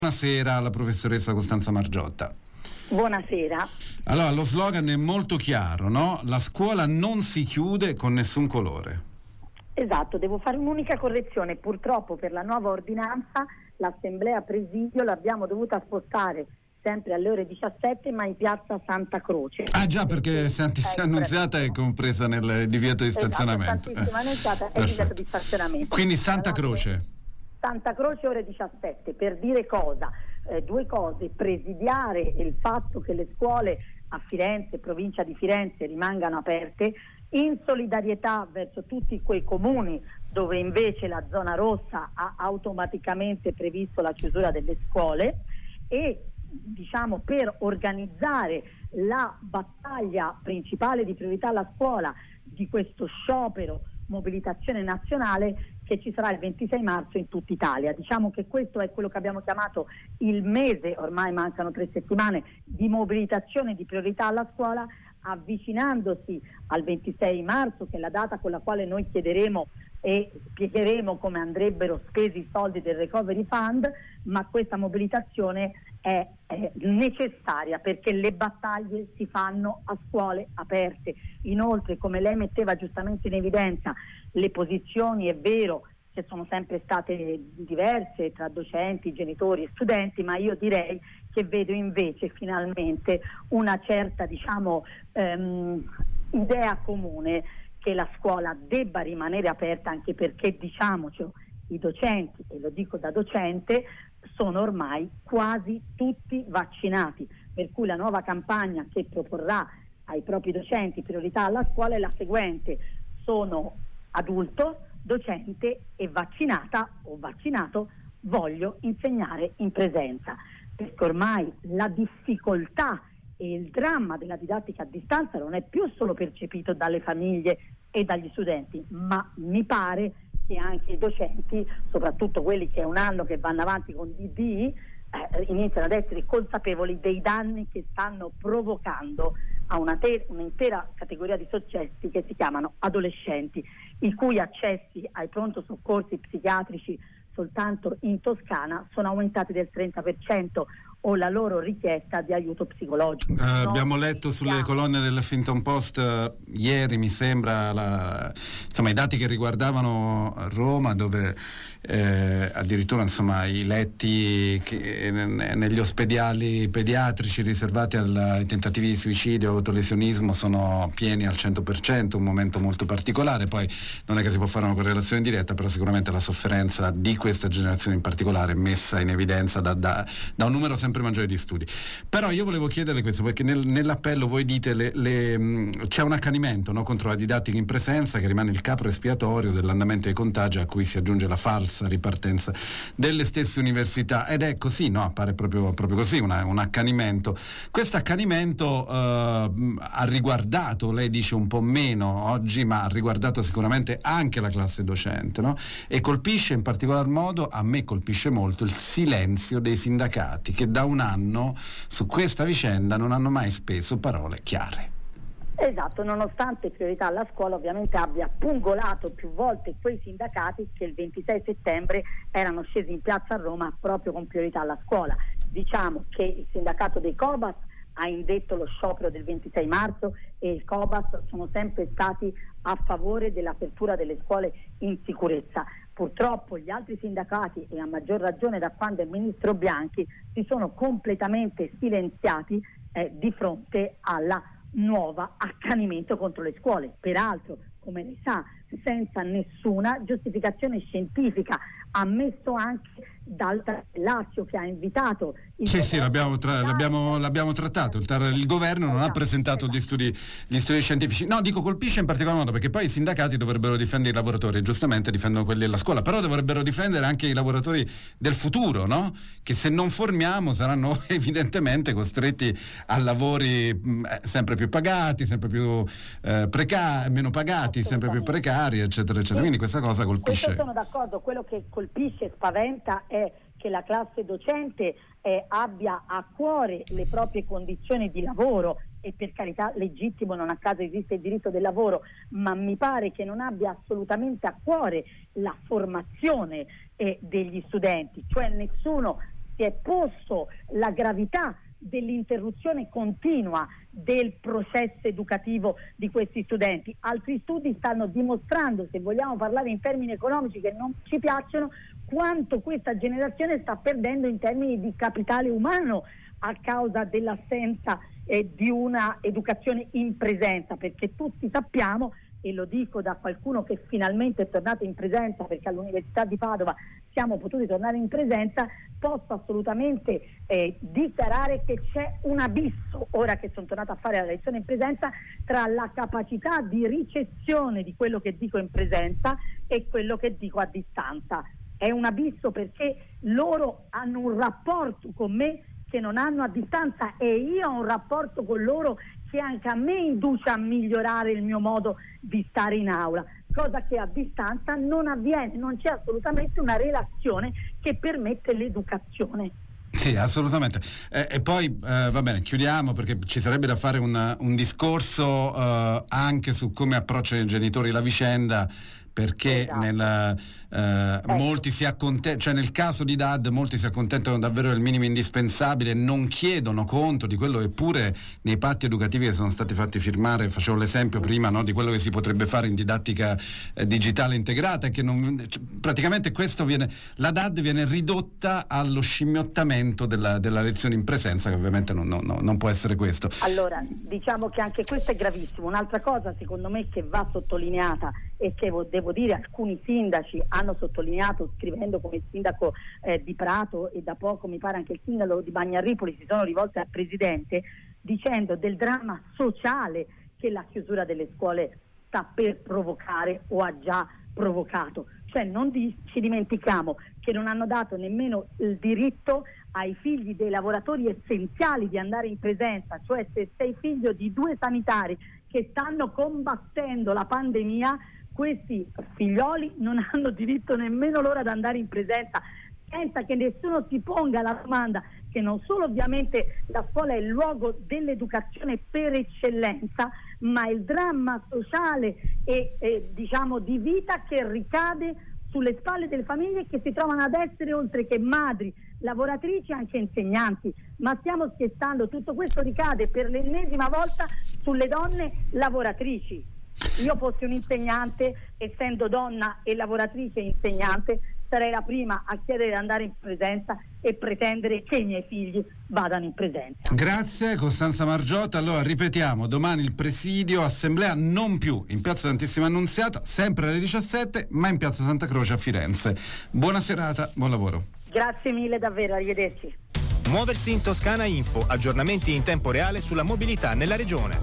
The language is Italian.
Buonasera alla professoressa Costanza Margiotta. Buonasera. Allora, lo slogan è molto chiaro, no? La scuola non si chiude con nessun colore. Esatto, devo fare un'unica correzione. Purtroppo per la nuova ordinanza l'assemblea presidio l'abbiamo dovuta spostare sempre alle ore 17, ma in piazza Santa Croce. Ah già, perché Santissima Annunziata è compresa nel divieto di stazionamento. Santissima Annunziata è divieto di stazionamento. Quindi Santa Croce. Santa Croce ore 17, per dire cosa? Due cose: presidiare il fatto che le scuole a Firenze, provincia di Firenze, rimangano aperte, in solidarietà verso tutti quei comuni dove invece la zona rossa ha automaticamente previsto la chiusura delle scuole, e diciamo per organizzare la battaglia principale di priorità alla scuola di questo sciopero mobilitazione nazionale che ci sarà il 26 marzo in tutta Italia. Diciamo che questo è quello che abbiamo chiamato il mese, ormai mancano 3 settimane, di mobilitazione di priorità alla scuola, avvicinandosi al 26 marzo, che è la data con la quale noi chiederemo e spiegheremo come andrebbero spesi i soldi del Recovery Fund, ma questa mobilitazione è necessaria perché le battaglie si fanno a scuole aperte. Inoltre, come lei metteva giustamente in evidenza, le posizioni è vero che sono sempre state diverse tra docenti, genitori e studenti, ma io direi che vedo invece finalmente una certa idea comune che la scuola debba rimanere aperta, anche perché, diciamocelo, i docenti, e lo dico da docente, sono ormai quasi tutti vaccinati, per cui la nuova campagna che proporrà ai propri docenti priorità alla scuola è la seguente: sono adulto, docente e vaccinata o vaccinato, voglio insegnare in presenza, perché ormai la difficoltà e il dramma della didattica a distanza non è più solo percepito dalle famiglie e dagli studenti, ma mi pare che anche i docenti, soprattutto quelli che è un anno che vanno avanti con DDI, iniziano ad essere consapevoli dei danni che stanno provocando a un'intera categoria di soggetti che si chiamano adolescenti, i cui accessi ai pronto soccorsi psichiatrici soltanto in Toscana sono aumentati del 30%, o la loro richiesta di aiuto psicologico. Abbiamo letto sulle colonne dell'Huffington Post ieri, mi sembra, i dati che riguardavano Roma, dove addirittura i letti negli ospedali pediatrici riservati ai tentativi di suicidio o autolesionismo sono pieni al 100%, un momento molto particolare. Poi non è che si può fare una correlazione diretta, però sicuramente la sofferenza di questa generazione in particolare è messa in evidenza da un numero sempre maggiore di studi. Però io volevo chiederle questo, perché nell'appello voi dite c'è un accanimento, no, contro la didattica in presenza, che rimane il capro espiatorio dell'andamento dei contagi, a cui si aggiunge la falsa ripartenza delle stesse università, ed è così, no? Appare proprio così un accanimento. Questo accanimento ha riguardato, lei dice un po' meno oggi, ma ha riguardato sicuramente anche la classe docente, no? E colpisce in particolar modo, a me colpisce molto, il silenzio dei sindacati, che da un anno su questa vicenda non hanno mai speso parole chiare. Esatto, nonostante priorità alla scuola ovviamente abbia pungolato più volte quei sindacati che il 26 settembre erano scesi in piazza a Roma proprio con priorità alla scuola. Diciamo che il sindacato dei Cobas ha indetto lo sciopero del 26 marzo e il Cobas sono sempre stati a favore dell'apertura delle scuole in sicurezza. Purtroppo gli altri sindacati, e a maggior ragione da quando è ministro Bianchi, si sono completamente silenziati di fronte alla nuova accanimento contro le scuole, peraltro, come lei sa, senza nessuna giustificazione scientifica, ammesso anche dal Lazio, che ha invitato sì, l'abbiamo trattato. Il governo non ha presentato gli studi scientifici. No, dico, colpisce in particolar modo perché poi i sindacati dovrebbero difendere i lavoratori, e giustamente difendono quelli della scuola, però dovrebbero difendere anche i lavoratori del futuro, no? Che se non formiamo saranno evidentemente costretti a lavori sempre più pagati, sempre più meno pagati, sempre più precari, eccetera, eccetera. Quindi questa cosa colpisce. Questo sono d'accordo. Quello che colpisce e spaventa è che la classe docente abbia a cuore le proprie condizioni di lavoro, e per carità legittimo, non a caso esiste il diritto del lavoro, ma mi pare che non abbia assolutamente a cuore la formazione degli studenti, cioè nessuno si è posto la gravità dell'interruzione continua del processo educativo di questi studenti. Altri studi stanno dimostrando, se vogliamo parlare in termini economici che non ci piacciono, quanto questa generazione sta perdendo in termini di capitale umano a causa dell'assenza di una educazione in presenza, perché tutti sappiamo, e lo dico da qualcuno che finalmente è tornato in presenza, perché all'Università di Padova siamo potuti tornare in presenza, posso assolutamente dichiarare che c'è un abisso, ora che sono tornata a fare la lezione in presenza, tra la capacità di ricezione di quello che dico in presenza e quello che dico a distanza. È un abisso perché loro hanno un rapporto con me che non hanno a distanza, e io ho un rapporto con loro che anche a me induce a migliorare il mio modo di stare in aula, cosa che a distanza non avviene, non c'è assolutamente una relazione che permette l'educazione. Sì, assolutamente. E poi va bene, chiudiamo, perché ci sarebbe da fare un discorso anche su come approcciano i genitori la vicenda, perché molti si accontentano, cioè nel caso di DAD molti si accontentano davvero del minimo indispensabile, non chiedono conto di quello che pure nei patti educativi che sono stati fatti firmare. Facevo l'esempio prima, no, di quello che si potrebbe fare in didattica digitale integrata, e che praticamente la DAD viene ridotta allo scimmiottamento della lezione in presenza, che ovviamente non può essere questo. Allora, diciamo che anche questo è gravissimo. Un'altra cosa secondo me che va sottolineata, e che devo dire alcuni sindaci hanno sottolineato, scrivendo, come il sindaco di Prato, e da poco mi pare anche il sindaco di Bagnarripoli si sono rivolti al presidente dicendo del dramma sociale che la chiusura delle scuole sta per provocare o ha già provocato. Cioè ci dimentichiamo che non hanno dato nemmeno il diritto ai figli dei lavoratori essenziali di andare in presenza. Cioè, se sei figlio di 2 sanitari che stanno combattendo la pandemia, questi figlioli non hanno diritto nemmeno loro ad andare in presenza, senza che nessuno si ponga la domanda che non solo ovviamente la scuola è il luogo dell'educazione per eccellenza, ma il dramma sociale e diciamo di vita che ricade sulle spalle delle famiglie, che si trovano ad essere, oltre che madri, lavoratrici, anche insegnanti. Ma stiamo scherzando? Tutto questo ricade per l'ennesima volta sulle donne lavoratrici. Io fossi un insegnante, essendo donna e lavoratrice e insegnante, sarei la prima a chiedere di andare in presenza e pretendere che i miei figli vadano in presenza. Grazie Costanza Margiotta. Allora ripetiamo, domani il presidio, assemblea non più in Piazza Santissima Annunziata, sempre alle 17, ma in Piazza Santa Croce a Firenze. Buona serata, buon lavoro. Grazie mille davvero, arrivederci. Muoversi in Toscana Info, aggiornamenti in tempo reale sulla mobilità nella regione.